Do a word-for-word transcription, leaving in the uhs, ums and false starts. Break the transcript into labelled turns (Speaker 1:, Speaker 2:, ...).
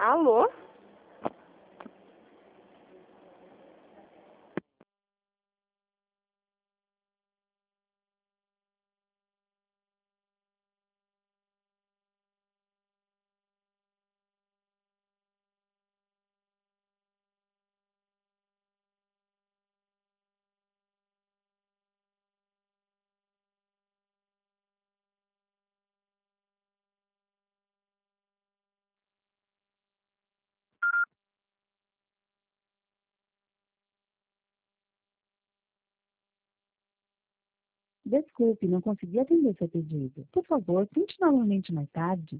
Speaker 1: Alô?
Speaker 2: Desculpe, não consegui atender seu pedido. Por favor, tente novamente mais tarde.